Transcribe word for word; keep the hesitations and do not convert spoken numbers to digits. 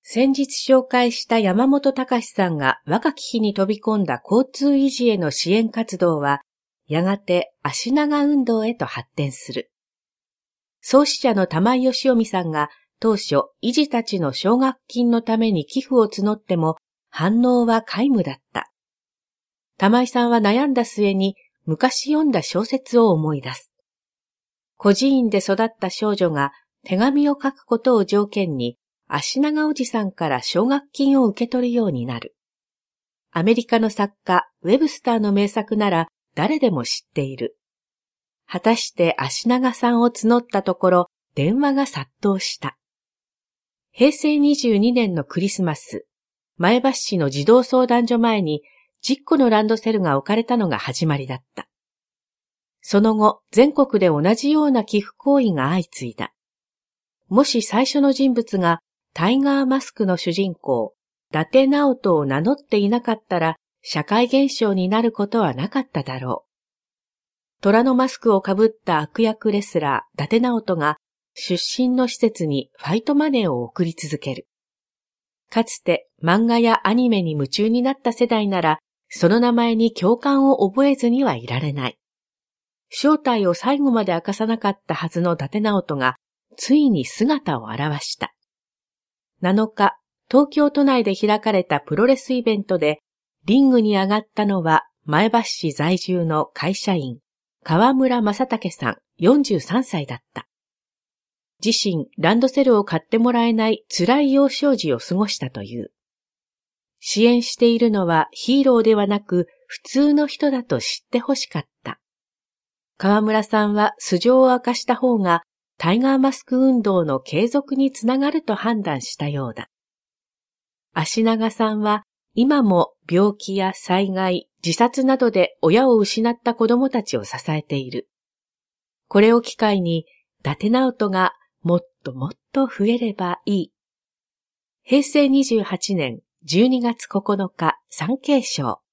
先日紹介した山本隆さんが若き日に飛び込んだ交通維持への支援活動は、やがて足長運動へと発展する。創始者の玉井義臣さんが当初、維持たちの奨学金のために寄付を募っても反応は皆無だった。玉井さんは悩んだ末に昔読んだ小説を思い出す。孤児院で育った少女が手紙を書くことを条件に足長おじさんから奨学金を受け取るようになる。アメリカの作家ウェブスターの名作なら誰でも知っている。果たして足長さんを募ったところ電話が殺到した。へいせいにじゅうにねんのクリスマス、前橋市の児童相談所前にじゅっこのランドセルが置かれたのが始まりだった。その後、全国で同じような寄付行為が相次いだ。もし最初の人物がタイガーマスクの主人公、伊達直人を名乗っていなかったら、社会現象になることはなかっただろう。虎のマスクをかぶった悪役レスラー、伊達直人が出身の施設にファイトマネーを送り続ける。かつて漫画やアニメに夢中になった世代なら、その名前に共感を覚えずにはいられない。正体を最後まで明かさなかったはずの伊達直人が、ついに姿を現した。なのか、東京都内で開かれたプロレスイベントで、リングに上がったのは前橋市在住の会社員、川村正武さんよんじゅうさんさいだった。自身ランドセルを買ってもらえない辛い幼少時を過ごしたという。支援しているのはヒーローではなく普通の人だと知ってほしかった。川村さんは素性を明かした方がタイガーマスク運動の継続につながると判断したようだ。足長さんは今も病気や災害、自殺などで親を失った子供たちを支えている。これを機会に伊達直人がもっともっと増えればいい。へいせいにじゅうはちねんじゅうにがつここのか産経省。